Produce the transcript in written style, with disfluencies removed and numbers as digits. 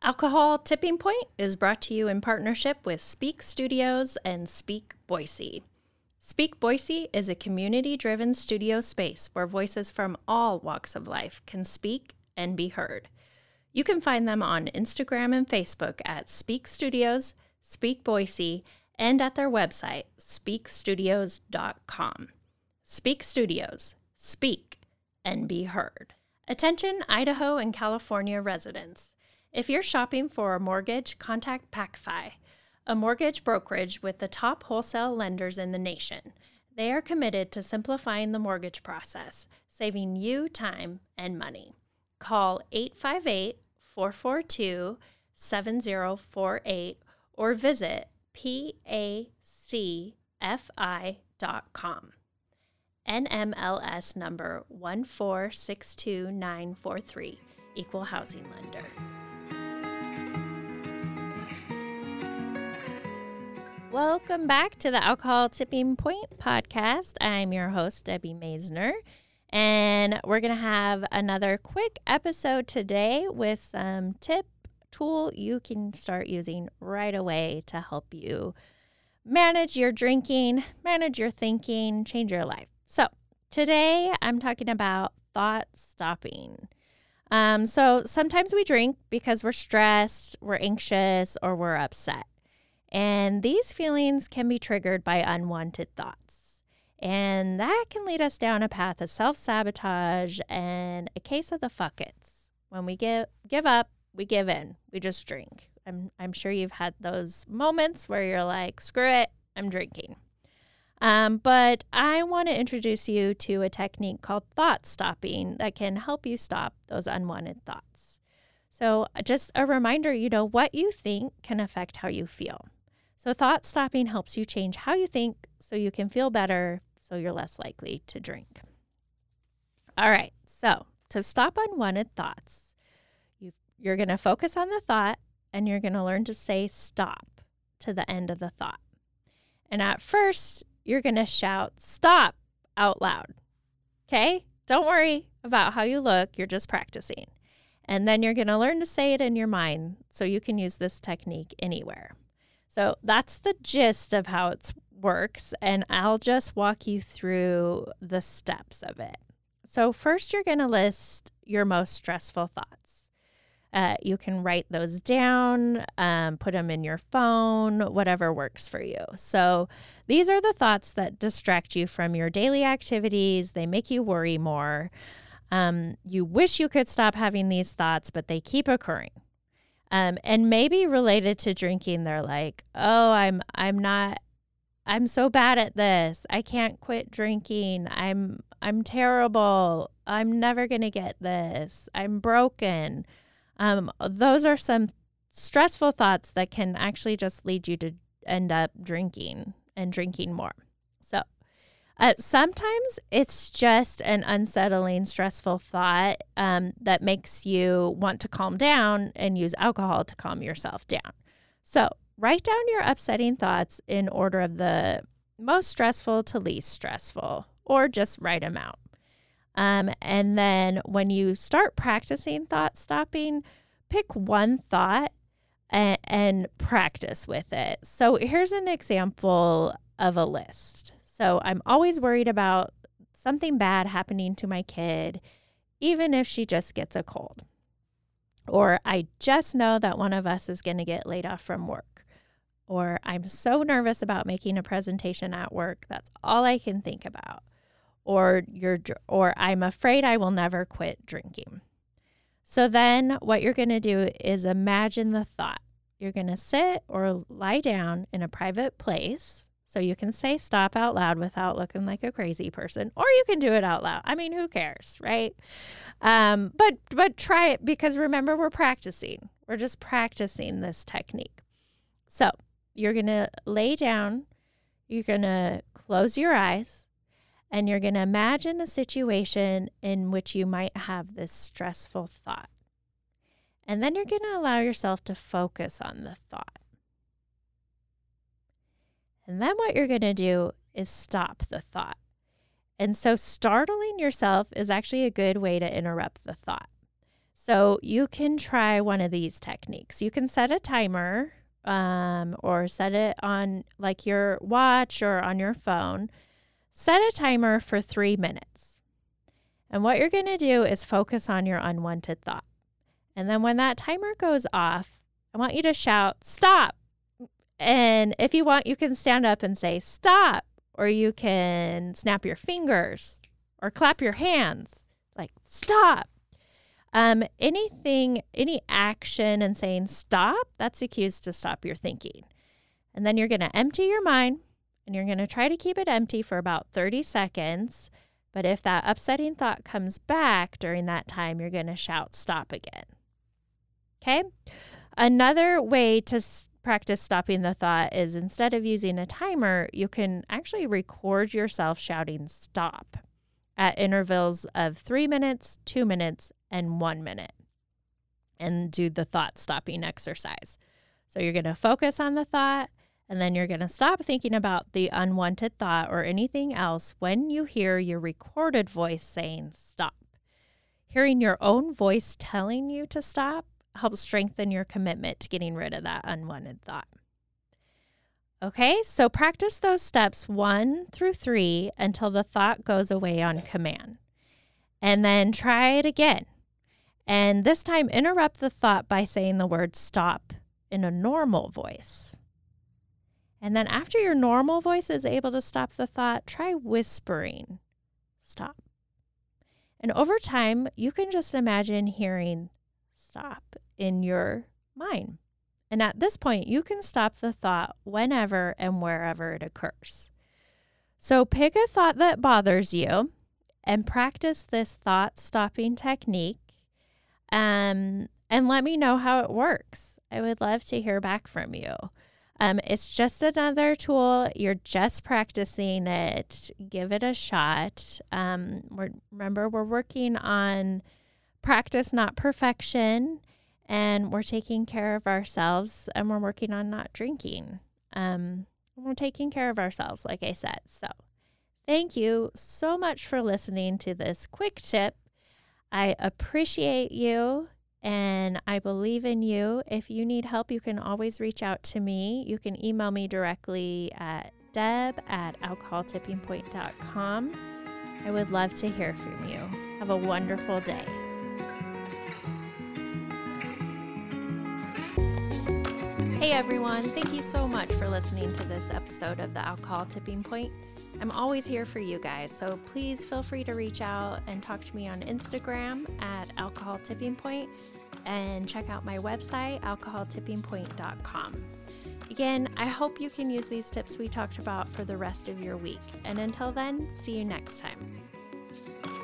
Alcohol Tipping Point is brought to you in partnership with Speak Studios and Speak Boise. Speak Boise is a community-driven studio space where voices from all walks of life can speak and be heard. You can find them on Instagram and Facebook at Speak Studios, Speak Boise, and at their website, speakstudios.com. Speak Studios. Speak and be heard. Attention Idaho and California residents. If you're shopping for a mortgage, contact PacFi, a mortgage brokerage with the top wholesale lenders in the nation. They are committed to simplifying the mortgage process, saving you time and money. Call 858-442-7048 or visit pacfi.com. NMLS number 1462943, Equal Housing Lender. Welcome back to the Alcohol Tipping Point podcast. I'm your host, Debbie Maisner, and we're going to have another quick episode today with some tool you can start using right away to help you manage your drinking, manage your thinking, change your life. So today I'm talking about thought stopping. So sometimes we drink because we're stressed, we're anxious, or we're upset. And these feelings can be triggered by unwanted thoughts. And that can lead us down a path of self-sabotage and a case of the fuck it's. When we give up, we give in. We just drink. I'm sure you've had those moments where you're like, screw it, I'm drinking. But I want to introduce you to a technique called thought stopping that can help you stop those unwanted thoughts. So just a reminder, what you think can affect how you feel. So thought stopping helps you change how you think so you can feel better, so you're less likely to drink. All right, so to stop unwanted thoughts, you're going to focus on the thought and you're going to learn to say stop to the end of the thought. And at first, you're going to shout stop out loud. Okay? Don't worry about how you look. You're just practicing. And then you're going to learn to say it in your mind so you can use this technique anywhere. So that's the gist of how it works, and I'll just walk you through the steps of it. So first, you're going to list your most stressful thoughts. You can write those down, put them in your phone, whatever works for you. So these are the thoughts that distract you from your daily activities. They make you worry more. You wish you could stop having these thoughts, but they keep occurring. And maybe related to drinking, they're like, oh, I'm so bad at this. I can't quit drinking. I'm terrible. I'm never going to get this. I'm broken. Those are some stressful thoughts that can actually just lead you to end up drinking and drinking more. So sometimes it's just an unsettling, stressful thought that makes you want to calm down and use alcohol to calm yourself down. So write down your upsetting thoughts in order of the most stressful to least stressful, or just write them out. And then when you start practicing thought stopping, pick one thought and practice with it. So here's an example of a list. So I'm always worried about something bad happening to my kid, even if she just gets a cold. Or I just know that one of us is going to get laid off from work. Or I'm so nervous about making a presentation at work. That's all I can think about. Or I'm afraid I will never quit drinking. So then what you're going to do is imagine the thought. You're going to sit or lie down in a private place. So you can say stop out loud without looking like a crazy person, or you can do it out loud. I mean, who cares, right? But try it, because remember, we're practicing. We're just practicing this technique. So you're going to lay down, you're going to close your eyes, and you're going to imagine a situation in which you might have this stressful thought. And then you're going to allow yourself to focus on the thought. And then what you're going to do is stop the thought. And so startling yourself is actually a good way to interrupt the thought. So you can try one of these techniques. You can set a timer or set it on like your watch or on your phone. Set a timer for 3 minutes. And what you're going to do is focus on your unwanted thought. And then when that timer goes off, I want you to shout, "Stop." And if you want, you can stand up and say, "Stop." Or you can snap your fingers or clap your hands like, "Stop." Any action and saying stop, that's the cues to stop your thinking. And then you're going to empty your mind and you're going to try to keep it empty for about 30 seconds. But if that upsetting thought comes back during that time, you're going to shout stop again. Okay? Another way to practice stopping the thought is instead of using a timer, you can actually record yourself shouting stop at intervals of 3 minutes, 2 minutes, and 1 minute, and do the thought stopping exercise. So you're going to focus on the thought, and then you're going to stop thinking about the unwanted thought or anything else when you hear your recorded voice saying stop. Hearing your own voice telling you to stop helps strengthen your commitment to getting rid of that unwanted thought. Okay, so practice those steps 1 through 3 until the thought goes away on command. And then try it again. And this time, interrupt the thought by saying the word stop in a normal voice. And then after your normal voice is able to stop the thought, try whispering, stop. And over time, you can just imagine hearing stop in your mind. And at this point, you can stop the thought whenever and wherever it occurs. So pick a thought that bothers you and practice this thought-stopping technique. And let me know how it works. I would love to hear back from you. It's just another tool. You're just practicing it. Give it a shot. Remember, we're working on practice, not perfection. And we're taking care of ourselves, and we're working on not drinking. We're taking care of ourselves, like I said. So thank you so much for listening to this quick tip. I appreciate you, and I believe in you. If you need help, you can always reach out to me. You can email me directly at deb@alcoholtippingpoint.com. I would love to hear from you. Have a wonderful day. Hey everyone, thank you so much for listening to this episode of the Alcohol Tipping Point. I'm always here for you guys, so please feel free to reach out and talk to me on Instagram at Alcohol Tipping Point, and check out my website, alcoholtippingpoint.com. Again, I hope you can use these tips we talked about for the rest of your week. And until then, see you next time.